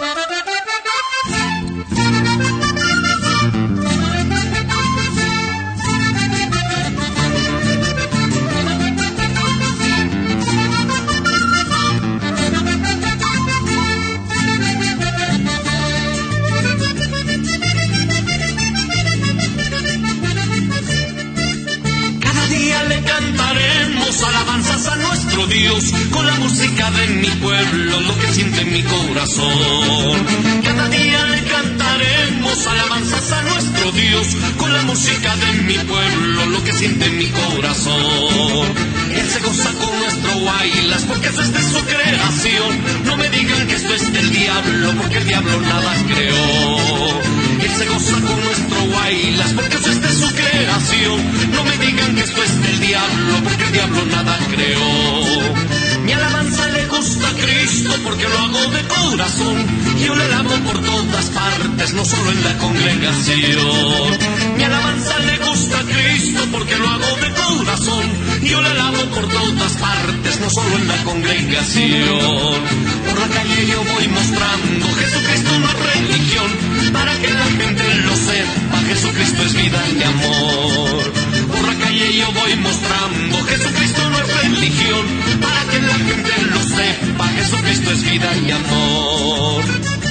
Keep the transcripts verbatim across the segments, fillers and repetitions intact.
Alabanzas a nuestro Dios, con la música de mi pueblo, lo que siente mi corazón. Cada día le cantaremos alabanzas a nuestro Dios, con la música de mi pueblo, lo que siente mi corazón. Él se goza con nuestro bailas, porque esto es de su creación. No me digan que esto es del diablo, porque el diablo nada creó. Él se goza con nuestro bailas, porque eso es de su creación. No me digan que esto es del diablo, porque el diablo nada creó. Mi alabanza le gusta a Cristo, porque lo hago de corazón. Yo le alabo por todas partes, no solo en la congregación. Mi alabanza le gusta a Cristo, porque lo hago de corazón. Yo le alabo por todas partes, no solo en la congregación. Por la calle yo voy mostrando, Jesucristo no es religión, para que la gente lo sepa, Jesucristo es vida y amor. Por la calle yo voy mostrando, Jesucristo no es religión, para que la gente lo sepa, Jesucristo es vida y amor.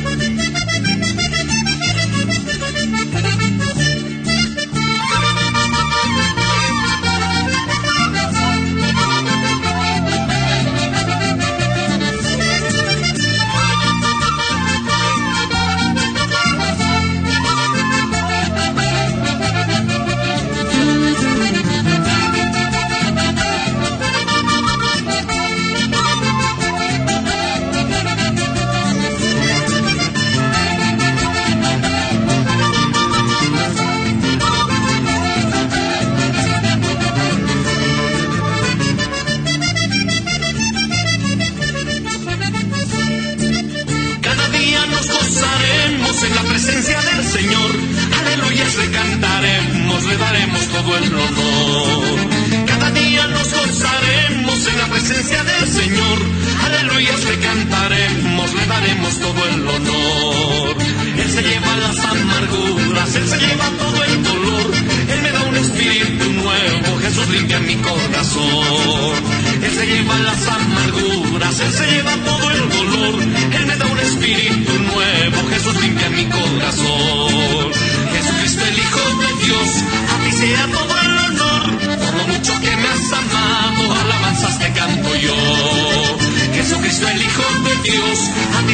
En la presencia del Señor, aleluyas le cantaremos, le daremos todo el honor. Cada día nos gozaremos en la presencia del Señor, aleluyas le cantaremos, le daremos todo el honor. Él se lleva las amarguras, Él se lleva todo el dolor, Él me da un espíritu nuevo, Jesús limpia mi corazón. Él se lleva las amarguras, Él se lleva todo el dolor, Él me da un espíritu nuevo, Jesús limpia mi corazón. Jesucristo el Hijo de Dios, a ti sea todo el honor, por lo mucho que me has amado, alabanzas te canto yo. Jesucristo el Hijo de Dios, a